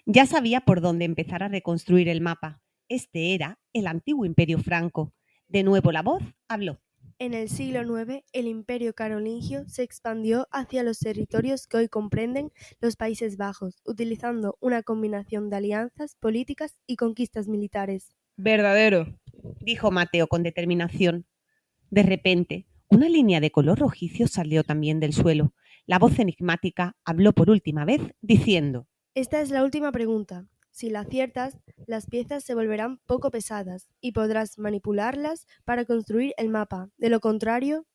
Ya sabía por dónde empezar a reconstruir el mapa. Este era el antiguo Imperio Franco. De nuevo la voz habló. En el siglo IX, el Imperio carolingio se expandió hacia los territorios que hoy comprenden los Países Bajos, utilizando una combinación de alianzas políticas y conquistas militares. Verdadero, dijo Mateo con determinación. De repente, una línea de color rojizo salió también del suelo. La voz enigmática habló por última vez, diciendo: Esta es la última pregunta. Si la aciertas, las piezas se volverán poco pesadas y podrás manipularlas para construir el mapa. De lo contrario,